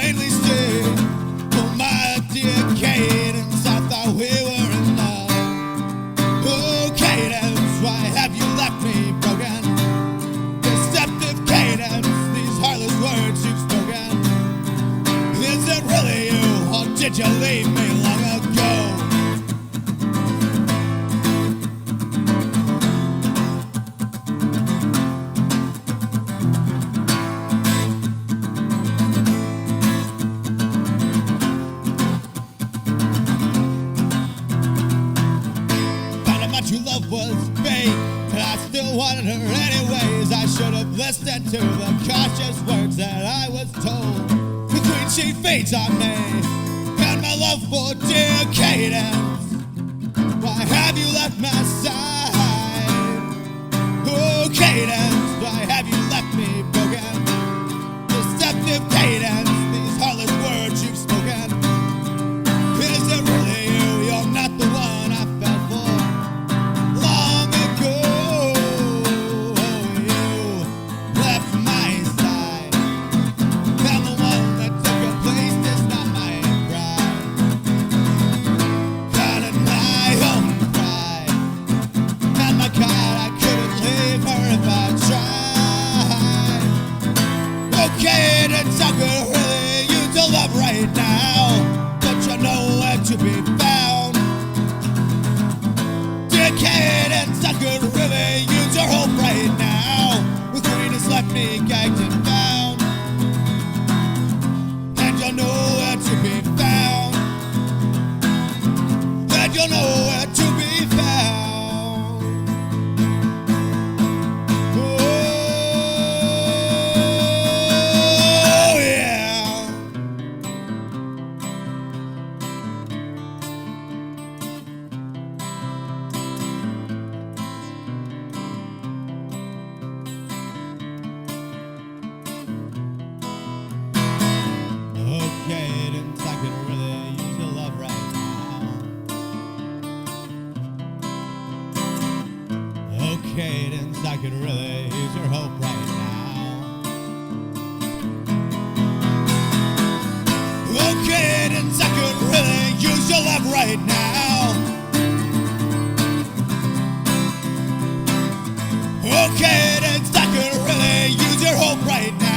plainly see. Oh, my dear Cadence, I thought we were in love. Oh, Cadence, why have you left me broken? Deceptive Cadence, these heartless words you've spoken. Is it really you, or did you leave me long ago? True love was fake, and I still wanted her anyways. I should have listened to the cautious words that I was told. The queen, she feeds on me, and my love for dear Cadence. Why have you left my side? Oh, Cadence, why have you left me broken? Deceptive Cadence, these heartless words you've spoken. Is it really you? You're not the one I fell for. Cadence, I could really use your love right now, but you know where to be found. Dear Cadence, I could really use your hope right now. The queen has left me gagged and bound, and you'll know where to be found, and you'll know where to be found. Cadence, I could really use your love right now. Oh, Cadence, I could really use your hope right now. Oh, Cadence, I could really use your love right now. Oh, Cadence, I could really use your hope right now.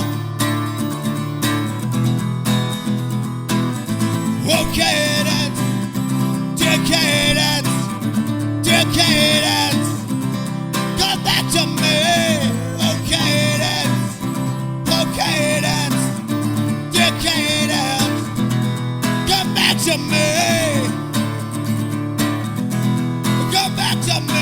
Oh, Cadence, dear Cadence, dear Cadence, come back to me. Oh, Cadence, oh, Cadence, dear Cadence, come back to me. Come back to me.